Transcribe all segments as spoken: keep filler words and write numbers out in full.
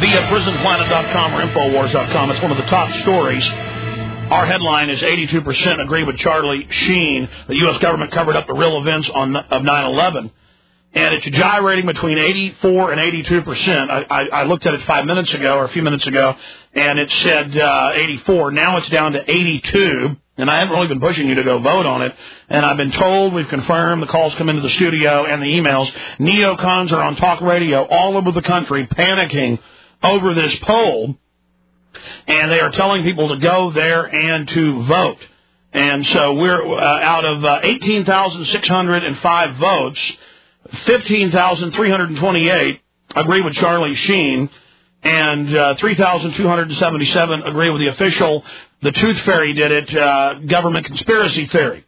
via prison planet dot com or infowars dot com. It's one of the top stories. Our headline is eighty-two percent agree with Charlie Sheen. The U S government covered up the real events on, of nine eleven. And it's gyrating between eighty-four and eighty-two percent. I, I, I looked at it five minutes ago or a few minutes ago, and it said uh, eighty-four. Now it's down to eighty-two, and I haven't really been pushing you to go vote on it. And I've been told, we've confirmed, the calls come into the studio and the emails. Neocons are on talk radio all over the country panicking over this poll, and they are telling people to go there and to vote. And so we're uh, out of uh, eighteen thousand six hundred five votes, fifteen thousand three hundred twenty-eight agree with Charlie Sheen, and uh, three thousand two hundred seventy-seven agree with the official, the Tooth Fairy did it, uh, government conspiracy theory.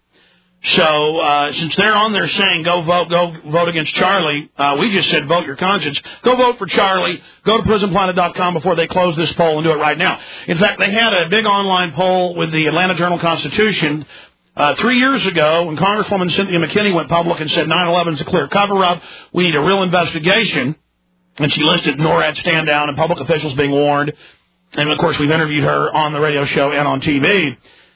So uh, since they're on there saying go vote, go vote against Charlie, uh, we just said vote your conscience. Go vote for Charlie. Go to prison planet dot com before they close this poll and do it right now. In fact, they had a big online poll with the Atlanta Journal-Constitution Uh, three years ago, when Congresswoman Cynthia McKinney went public and said nine eleven is a clear cover-up, we need a real investigation, and she listed NORAD stand down and public officials being warned, and of course we've interviewed her on the radio show and on T V,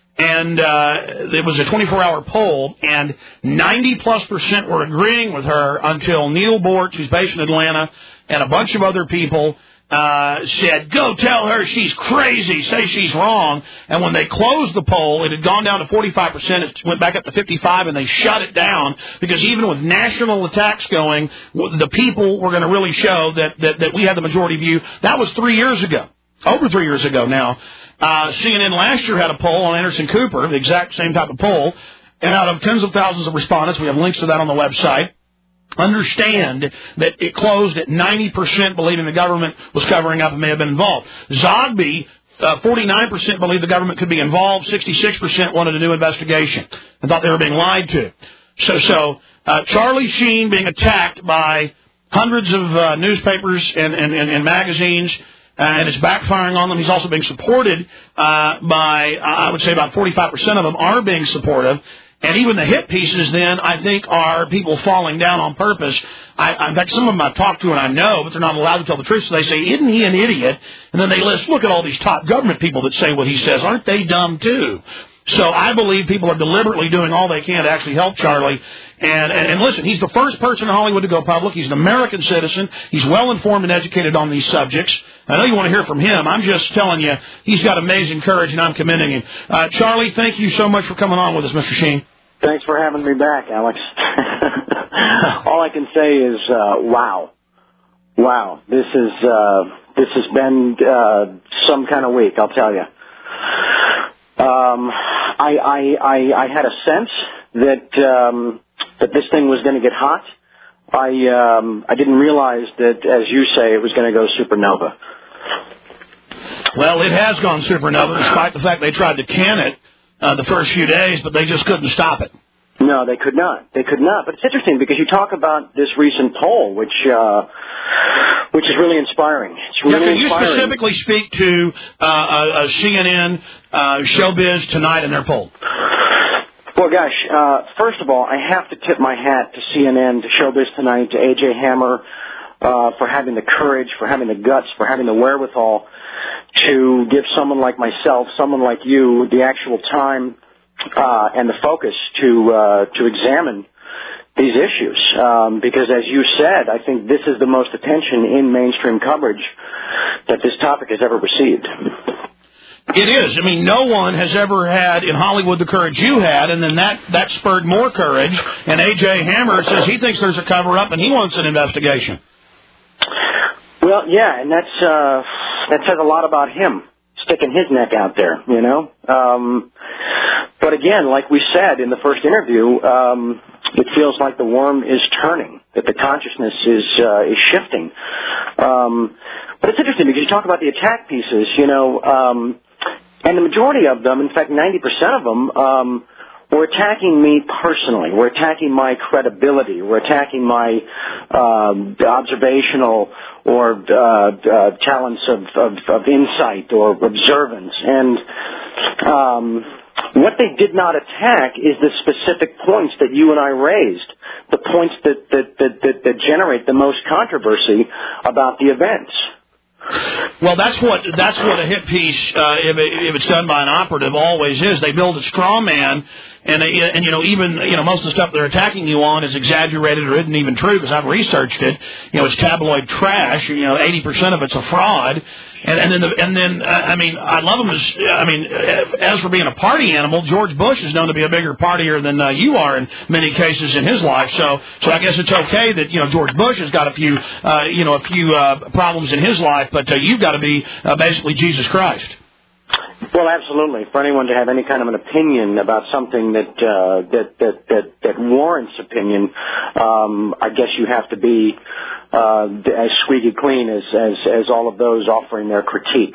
and uh, it was a twenty-four hour poll, and ninety plus percent were agreeing with her until Neil Bort, who's based in Atlanta, and a bunch of other people Uh, said, go tell her she's crazy, say she's wrong. And when they closed the poll, it had gone down to forty-five percent. It went back up to fifty-five, and they shut it down because even with national attacks going, the people were going to really show that, that, that we had the majority view. That was three years ago, over three years ago now. Uh, C N N last year had a poll on Anderson Cooper, the exact same type of poll. And out of tens of thousands of respondents, we have links to that on the website, understand that it closed at ninety percent believing the government was covering up and may have been involved. Zogby, uh, forty-nine percent believed the government could be involved. sixty-six percent wanted a new investigation and thought they were being lied to. So, so uh, Charlie Sheen being attacked by hundreds of uh, newspapers and, and, and, and magazines, uh, and it's backfiring on them. He's also being supported uh, by, uh, I would say about forty-five percent of them are being supportive. And even the hit pieces, then, I think, are people falling down on purpose. I, in fact, some of them I've talked to and I know, but they're not allowed to tell the truth. So they say, isn't he an idiot? And then they list, look at all these top government people that say what he says. Aren't they dumb, too? So I believe people are deliberately doing all they can to actually help Charlie. And, and, and listen, he's the first person in Hollywood to go public. He's an American citizen. He's well-informed and educated on these subjects. I know you want to hear from him. I'm just telling you, he's got amazing courage, and I'm commending him. Uh, Charlie, thank you so much for coming on with us, Mister Sheen. Thanks for having me back, Alex. All I can say is, uh, wow. Wow. This is, uh, this has been, uh, some kind of week, I'll tell you. Um, I, I, I, I had a sense that, um, that this thing was going to get hot. I, um, I didn't realize that, as you say, it was going to go supernova. Well, it has gone supernova, despite the fact they tried to can it Uh, the first few days, but they just couldn't stop it. No, they could not. They could not. But it's interesting because you talk about this recent poll, which uh, which is really inspiring. It's really yeah, can inspiring. you specifically speak to uh, a, a C N N uh, Showbiz Tonight in their poll? Well, gosh, uh, first of all, I have to tip my hat to C N N, to Showbiz Tonight, to A J Hammer, uh, for having the courage, for having the guts, for having the wherewithal to give someone like myself, someone like you, the actual time uh, and the focus to uh, to examine these issues. Um, because, as you said, I think this is the most attention in mainstream coverage that this topic has ever received. It is. I mean, no one has ever had in Hollywood the courage you had, and then that, that spurred more courage. And A J Hammer says he thinks there's a cover-up and he wants an investigation. Well, yeah, and that's uh, that says a lot about him, sticking his neck out there, you know. Um, but again, like we said in the first interview, um, it feels like the worm is turning, that the consciousness is uh, is shifting. Um, but it's interesting because you talk about the attack pieces, you know, um, and the majority of them, in fact, ninety percent of them, um, were attacking me personally. We're attacking my credibility. We're attacking my um, observational or uh, uh, talents of, of, of insight or observance. And um, what they did not attack is the specific points that you and I raised, the points that, that, that, that, that generate the most controversy about the events. Well, that's what that's what a hit piece, uh, if, it, if it's done by an operative, always is. They build a straw man, and and you know even you know most of the stuff they're attacking you on is exaggerated or isn't even true because I've researched it. You know, it's tabloid trash. You know, eighty percent of it's a fraud. And, and then, the, and then, uh, I mean, I love him as, I mean, as for being a party animal, George Bush is known to be a bigger partier than uh, you are in many cases in his life. So, so I guess it's okay that, you know, George Bush has got a few, uh, you know, a few uh, problems in his life, but uh, you've got to be uh, basically Jesus Christ. Well, absolutely. For anyone to have any kind of an opinion about something that uh, that, that that that warrants opinion, um, I guess you have to be uh, as squeaky clean as, as as all of those offering their critique.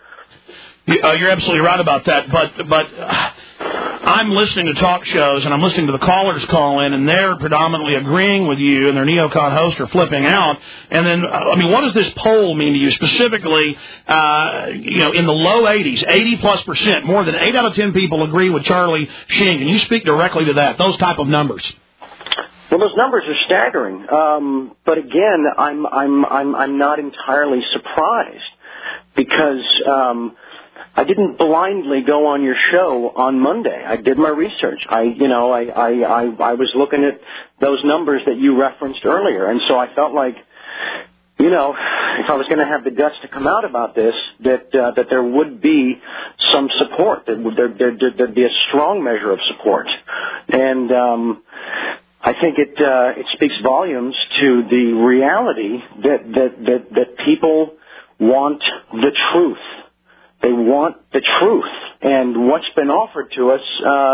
Uh, you're absolutely right about that, but but uh, I'm listening to talk shows and I'm listening to the callers call in, and they're predominantly agreeing with you, and their neocon hosts are flipping out. And then, uh, I mean, what does this poll mean to you specifically? Uh, you know, in the low eighties, eighty plus percent, more than eight out of ten people agree with Charlie Sheen. Can you speak directly to that? Those type of numbers. Well, those numbers are staggering. Um, but again, I'm I'm I'm I'm not entirely surprised because. Um, I didn't blindly go on your show on Monday. I did my research. I, you know, I, I, I, I was looking at those numbers that you referenced earlier, and so I felt like, you know, if I was going to have the guts to come out about this, that uh, that there would be some support. That would, there, there, there'd be a strong measure of support, and um, I think it uh, it speaks volumes to the reality that that that, that people want the truth. They want the truth, and what's been offered to us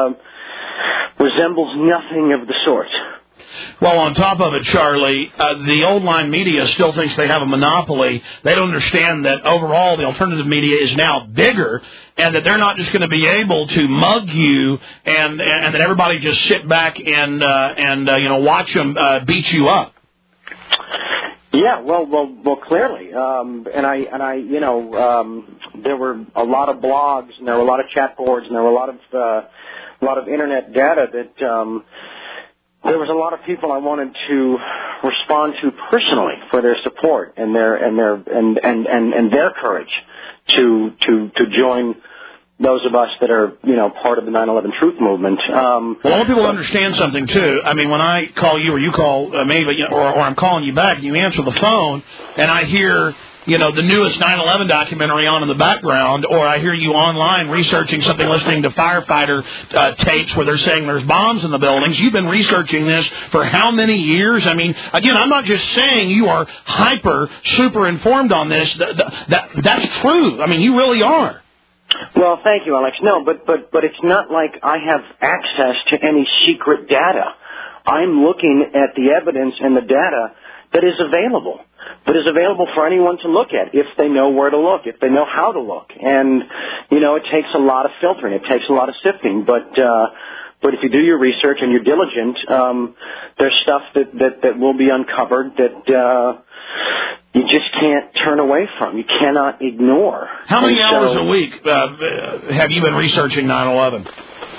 uh, resembles nothing of the sort. Well, on top of it, Charlie, uh, the old line media still thinks they have a monopoly. They don't understand that overall the alternative media is now bigger, and that they're not just going to be able to mug you, and and that everybody just sit back and uh, and uh, you know watch them uh, beat you up. Yeah, well, well, well. Clearly, um, and I, and I, you know, um, there were a lot of blogs, and there were a lot of chat boards, and there were a lot of, uh, a lot of internet data that um, there was a lot of people I wanted to respond to personally for their support and their and their and and and, and their courage to to to join those of us that are, you know, part of the nine eleven Truth Movement. Um, well, I want people to understand something, too. I mean, when I call you or you call uh, me, but, you know, or, or I'm calling you back and you answer the phone, and I hear, you know, the newest nine eleven documentary on in the background, or I hear you online researching something, listening to firefighter uh, tapes where they're saying there's bombs in the buildings. You've been researching this for how many years? I mean, again, I'm not just saying you are hyper, super informed on this. That, that That's true. I mean, you really are. Well, thank you, Alex. No, but, but, but it's not like I have access to any secret data. I'm looking at the evidence and the data that is available, that is available for anyone to look at if they know where to look, if they know how to look. And, you know, it takes a lot of filtering. It takes a lot of sifting. But, uh, but if you do your research and you're diligent, um, there's stuff that, that, that will be uncovered that, uh, you just can't turn away from. You cannot ignore. How many and hours so, a week uh, have you been researching nine eleven?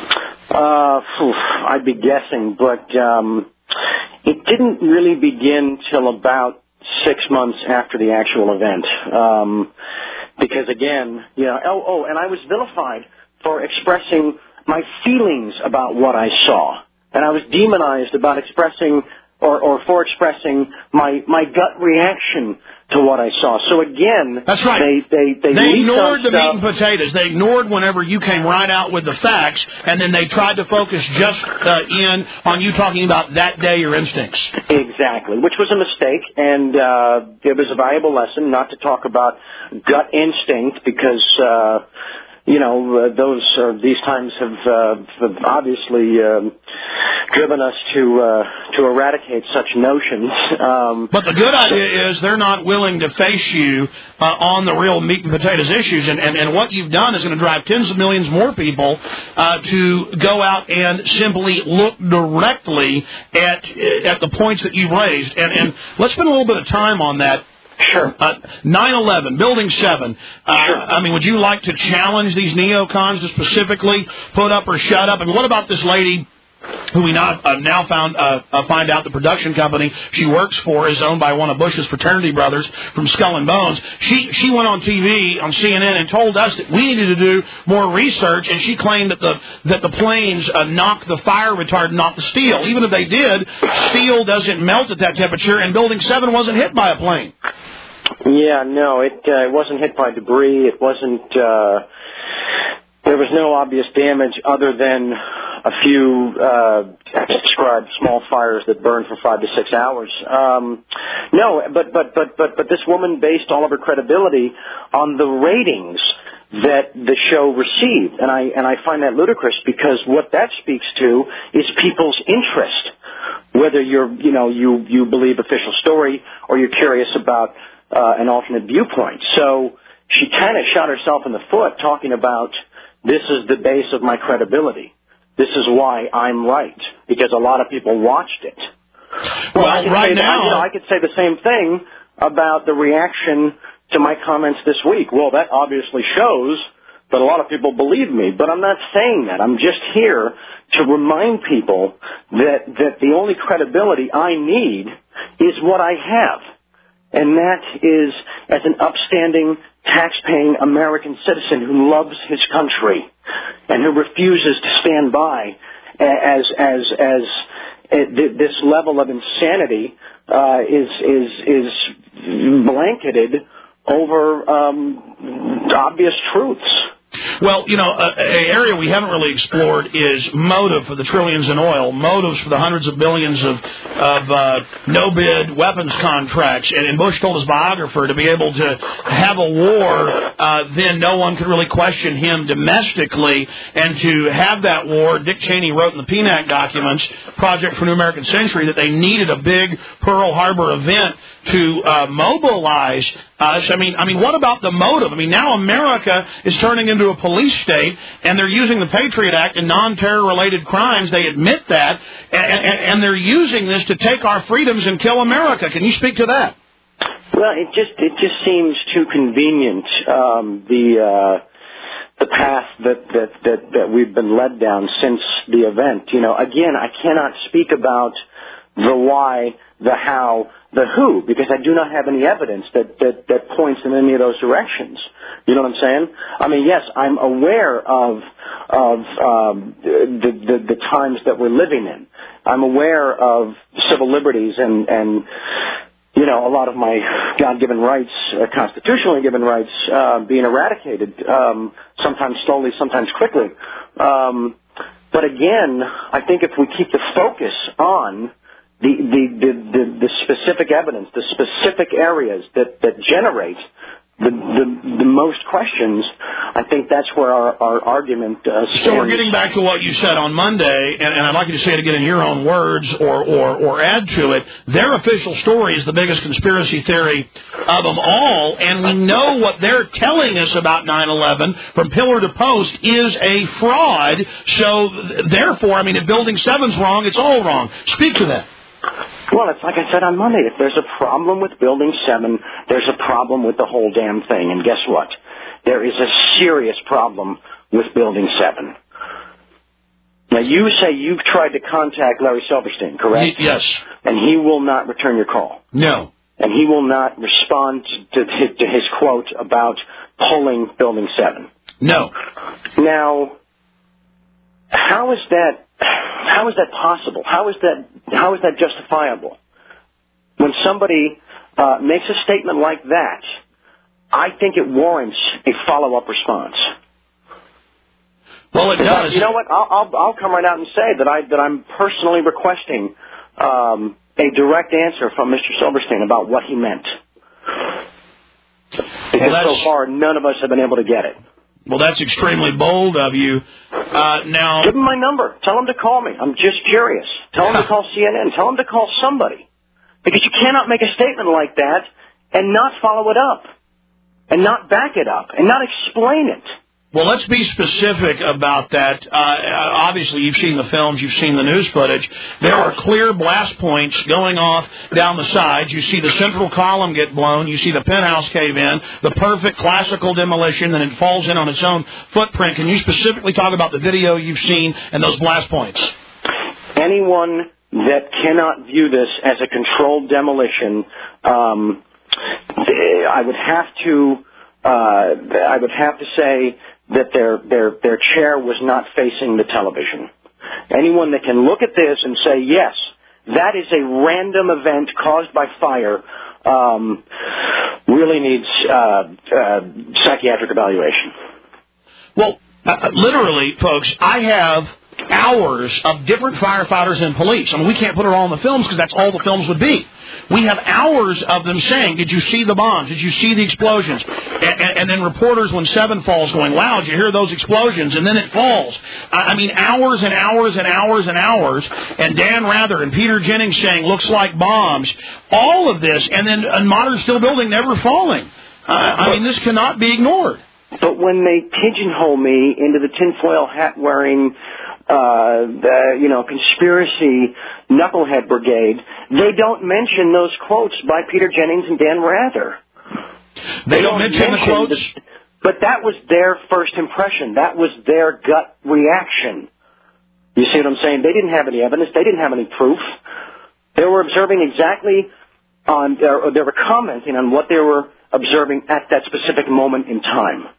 Uh, phew, I'd be guessing, but um, it didn't really begin till about six months after the actual event. Um, because again, you know, oh, oh, and I was vilified for expressing my feelings about what I saw, and I was demonized about expressing. Or, or for expressing my my gut reaction to what I saw. So again, that's right. They they they, they ignored the stuff. meat and potatoes. They ignored whenever you came right out with the facts, and then they tried to focus just uh, in on you talking about that day your instincts. Exactly, which was a mistake, and uh, it was a valuable lesson not to talk about gut instinct because. Uh, You know, uh, those uh, these times have, uh, have obviously um, driven us to uh, to eradicate such notions. Um, but the good idea is they're not willing to face you uh, on the real meat and potatoes issues, and, and, and what you've done is going to drive tens of millions more people uh, to go out and simply look directly at at the points that you've raised. And, and let's spend a little bit of time on that. Sure. Uh, nine eleven, Building seven. Uh, sure. I mean, would you like to challenge these neocons to specifically put up or shut up? And what about this lady who we now, uh, now found uh, uh, find out the production company she works for is owned by one of Bush's fraternity brothers from Skull and Bones. She she went on T V on C N N and told us that we needed to do more research, and she claimed that the that the planes uh, knocked the fire retardant off the steel. Even if they did, steel doesn't melt at that temperature, and Building seven wasn't hit by a plane. Yeah, no, it uh, it wasn't hit by debris. It wasn't. Uh, there was no obvious damage other than a few uh, described small fires that burned for five to six hours. Um, no, but but but but but this woman based all of her credibility on the ratings that the show received, and I and I find that ludicrous because what that speaks to is people's interest, whether you're you know you you believe official story or you're curious about uh, an alternate viewpoint. So she kind of shot herself in the foot talking about this is the base of my credibility. This is why I'm right, because a lot of people watched it. Well, well I could right say now... That, you know, I could say the same thing about the reaction to my comments this week. Well, that obviously shows that a lot of people believe me, but I'm not saying that. I'm just here to remind people that, that the only credibility I need is what I have, and that is as an upstanding, tax-paying American citizen who loves his country and who refuses to stand by as as as, as this level of insanity uh, is is is blanketed over um, obvious truths. Well, you know, an area we haven't really explored is motive for the trillions in oil, motives for the hundreds of billions of, of uh, no-bid weapons contracts. And, and Bush told his biographer to be able to have a war, uh, then no one could really question him domestically. And to have that war, Dick Cheney wrote in the P N A C documents, Project for New American Century, that they needed a big Pearl Harbor event to uh, mobilize us. I mean, I mean, what about the motive? I mean, now America is turning into a police state, and they're using the Patriot Act in non-terror-related crimes. They admit that, and, and, and they're using this to take our freedoms and kill America. Can you speak to that? Well, it just it just seems too convenient. Um, the uh, the path that, that that that we've been led down since the event. You know, again, I cannot speak about the why, the how, the who, because I do not have any evidence that, that, that points in any of those directions. You know what I'm saying? I mean, yes, I'm aware of of um, the, the the times that we're living in. I'm aware of civil liberties and and you know a lot of my God-given rights, uh, constitutionally given rights, uh, being eradicated. Um, sometimes slowly, sometimes quickly. Um, but again, I think if we keep the focus on The, the, the, the, the specific evidence, the specific areas that, that generate the, the, the most questions, I think that's where our, our argument uh, stands. So we're getting back to what you said on Monday, and, and I'd like you to say it again in your own words or, or, or add to it. Their official story is the biggest conspiracy theory of them all, and we know what they're telling us about nine eleven from pillar to post is a fraud. So, therefore, I mean, if Building seven's wrong, it's all wrong. Speak to that. Well, it's like I said on Monday. If there's a problem with Building seven, there's a problem with the whole damn thing. And guess what? There is a serious problem with Building seven. Now, you say you've tried to contact Larry Silverstein, correct? Y- yes. And he will not return your call? No. And he will not respond to, to, to his quote about pulling Building seven? No. Now, how is that... How is that possible? How is that how is that justifiable? When somebody uh, makes a statement like that, I think it warrants a follow-up response. Well, it does. You know what? I'll, I'll I'll come right out and say that I that I'm personally requesting um, a direct answer from Mister Silverstein about what he meant. Because well, so far, none of us have been able to get it. Well, that's extremely bold of you. Uh, now, give him my number. Tell him to call me. I'm just curious. Tell him to call C N N. Tell him to call somebody. Because you cannot make a statement like that and not follow it up, and not back it up, and not explain it. Well, let's be specific about that. Uh, obviously, you've seen the films, you've seen the news footage. There are clear blast points going off down the sides. You see the central column get blown. You see the penthouse cave in, the perfect classical demolition, and it falls in on its own footprint. Can you specifically talk about the video you've seen and those blast points? anyone that cannot view this as a controlled demolition, um, I would have to, uh, I would have to say that their their their chair was not facing the television. Anyone that can look at this and say, yes, that is a random event caused by fire, um, really needs uh, uh, psychiatric evaluation. Well, uh, literally, folks, I have hours of different firefighters and police. I mean, we can't put it all in the films because that's all the films would be. We have hours of them saying, did you see the bombs? Did you see the explosions? And, and, and then reporters, when seven falls, going, wow, did you hear those explosions? And then it falls. I, I mean, hours and hours and hours and hours. And Dan Rather and Peter Jennings saying, looks like bombs. All of this. And then a modern steel building never falling. Uh, I mean, this cannot be ignored. But when they pigeonhole me into the tinfoil hat wearing, uh, the, you know, conspiracy knucklehead brigade, they don't mention those quotes by Peter Jennings and Dan Rather. They, they don't, don't mention, mention the quotes? The, but that was their first impression. That was their gut reaction. You see what I'm saying? They didn't have any evidence. They didn't have any proof. They were observing exactly on, or they were commenting on what they were observing at that specific moment in time.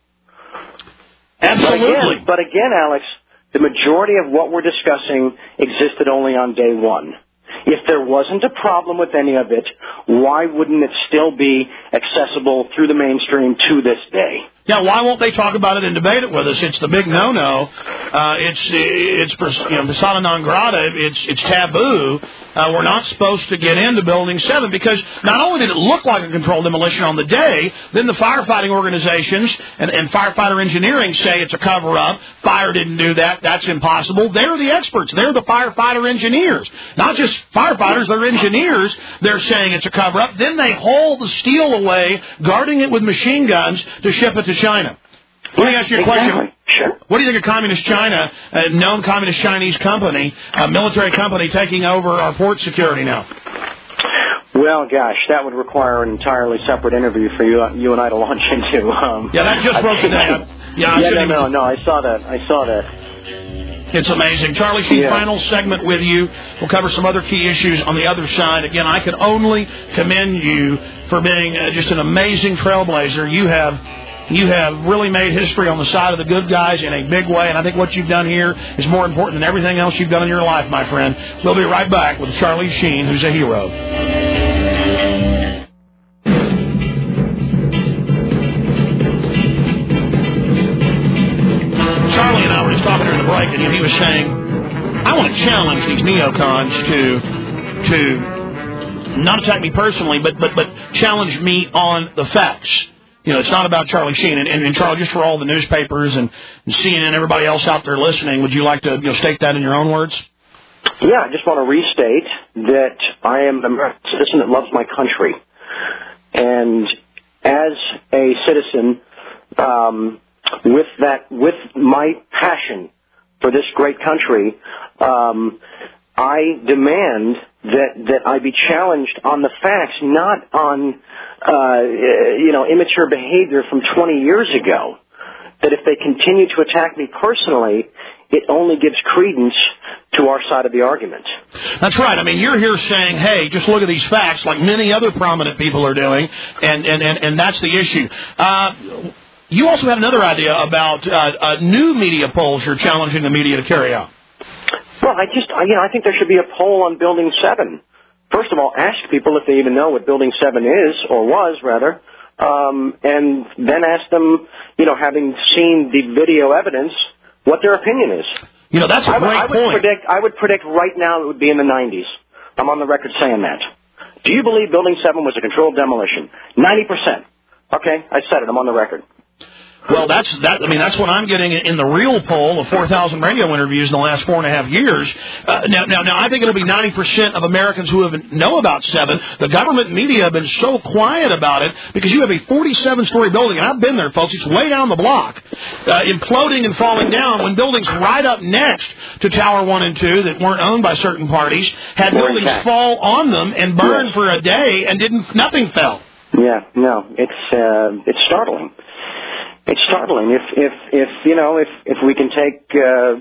Absolutely. But again, but again, Alex, the majority of what we're discussing existed only on day one. If there wasn't a problem with any of it, why wouldn't it still be accessible through the mainstream to this day? Yeah, why won't they talk about it and debate it with us? It's the big no-no. Uh, it's it's you know, persona non grata. It's it's taboo. Uh, we're not supposed to get into Building seven because not only did it look like a controlled demolition on the day, then the firefighting organizations and, and firefighter engineering say it's a cover-up. Fire didn't do that. That's impossible. They're the experts. They're the firefighter engineers. Not just firefighters, they're engineers. They're saying it's a cover-up. Then they haul the steel away, guarding it with machine guns to ship it to China. Let me ask you a exactly. question. Sure. What do you think of Communist China, a known Communist Chinese company, a military company taking over our port security now? Well, gosh, that would require an entirely separate interview for you, you and I to launch into. Um, yeah, that just broke today. I, yeah, I yeah, no, even... no, no, I saw that. I saw that. It's amazing. Charlie Sheen, yeah. final segment with you. We'll cover some other key issues on the other side. Again, I can only commend you for being uh, just an amazing trailblazer. You have... You have really made history on the side of the good guys in a big way, and I think what you've done here is more important than everything else you've done in your life, my friend. We'll be right back with Charlie Sheen, who's a hero. Charlie and I were just talking during the break, and he was saying, I want to challenge these neocons to, to not attack me personally, but, but, but challenge me on the facts. You know, it's not about Charlie Sheen. And, and, and Charlie, just for all the newspapers and, and C N N and everybody else out there listening, would you like to you know, state that in your own words? Yeah, I just want to restate that I am an American citizen that loves my country. And as a citizen, um, with that, with my passion for this great country, um, I demand that, that I be challenged on the facts, not on Uh, you know, immature behavior from twenty years ago. That if they continue to attack me personally, it only gives credence to our side of the argument. That's right. I mean, you're here saying, hey, just look at these facts, like many other prominent people are doing, and, and, and, and that's the issue. Uh, you also had another idea about uh, uh, new media polls you're challenging the media to carry out. Well, I just, you know, I think there should be a poll on Building seven. First of all, ask people if they even know what Building seven is, or was, rather, um, and then ask them, you know, having seen the video evidence, what their opinion is. You know, that's a I, great I would point. Predict, I would predict right now it would be in the nineties. I'm on the record saying that. Do you believe Building seven was a controlled demolition? ninety percent. Okay, I said it. I'm on the record. Well, that's that. I mean, that's what I'm getting in the real poll of four thousand radio interviews in the last four and a half years. Uh, now, now, now, I think it'll be ninety percent of Americans who have know about seven. The government media have been so quiet about it because you have a forty-seven story building, and I've been there, folks. It's way down the block, uh, imploding and falling down when buildings right up next to Tower One and Two that weren't owned by certain parties had buildings fall on them and burn yes. for a day, and didn't nothing fell. Yeah, no, it's uh, it's startling. It's startling if, if, if you know, if, if we can take uh,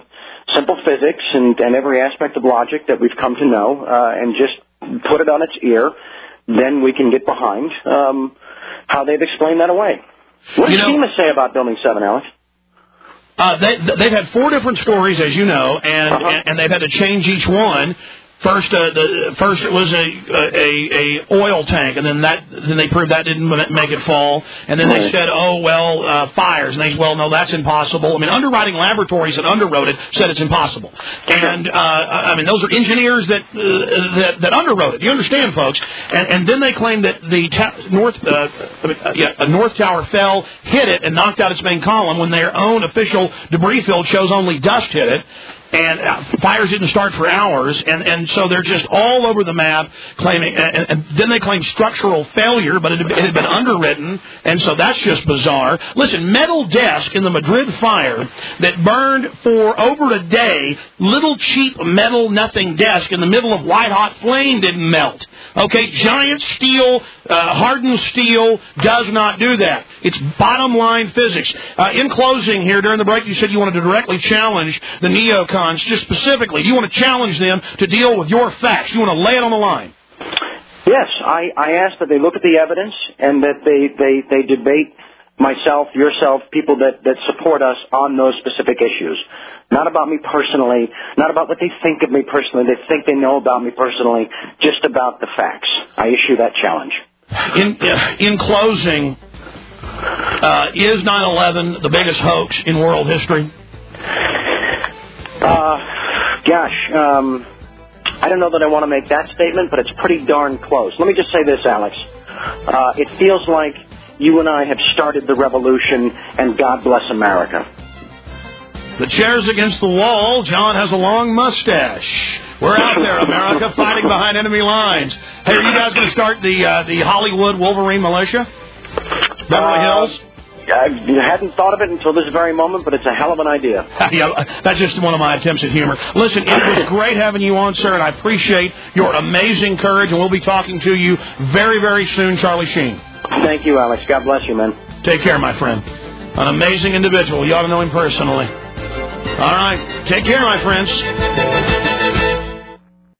simple physics and, and every aspect of logic that we've come to know, uh, and just put it on its ear, then we can get behind um, how they've explained that away. What does FEMA say about Building seven, Alex? Uh, they, they've had four different stories, as you know, and, uh-huh. and, and they've had to change each one. First, uh, the first it was a, a a oil tank, and then that then they proved that didn't make it fall. And then they said, oh well, uh, fires, and they said, well, no, that's impossible. I mean, underwriting laboratories that underwrote it said it's impossible. And uh, I mean, those are engineers that uh, that, that underwrote it. You understand, folks? And, and then they claimed that the ta- north uh, I mean, uh, yeah, a north tower fell, hit it, and knocked out its main column. When their own official debris field shows only dust hit it. And uh, fires didn't start for hours, and, and so they're just all over the map claiming, and, and then they claim structural failure, but it had, it had been underwritten, and so that's just bizarre. Listen, metal desk in the Madrid fire that burned for over a day, little cheap metal nothing desk in the middle of white-hot flame didn't melt. Okay, giant steel, uh, hardened steel does not do that. It's bottom-line physics. Uh, in closing here, during the break, you said you wanted to directly challenge the neocons. Just specifically, you want to challenge them to deal with your facts. You want to lay it on the line. Yes, I, I ask that they look at the evidence and that they, they, they debate myself, yourself, people that, that support us on those specific issues. Not about me personally, not about what they think of me personally, they think they know about me personally, just about the facts. I issue that challenge. In, uh, in closing, uh, is nine eleven the biggest hoax in world history? Uh, gosh, um, I don't know that I want to make that statement, but it's pretty darn close. Let me just say this, Alex. Uh, it feels like you and I have started the revolution, and God bless America. The chair's against the wall. John has a long mustache. We're out there, America, fighting behind enemy lines. Hey, are you guys going to start the uh, the Hollywood Wolverine militia? Beverly Hills? Uh, I hadn't thought of it until this very moment, but it's a hell of an idea. Yeah, that's just one of my attempts at humor. Listen, it was great having you on, sir, and I appreciate your amazing courage, and we'll be talking to you very, very soon, Charlie Sheen. Thank you, Alex. God bless you, man. Take care, my friend. An amazing individual. You ought to know him personally. All right. Take care, my friends.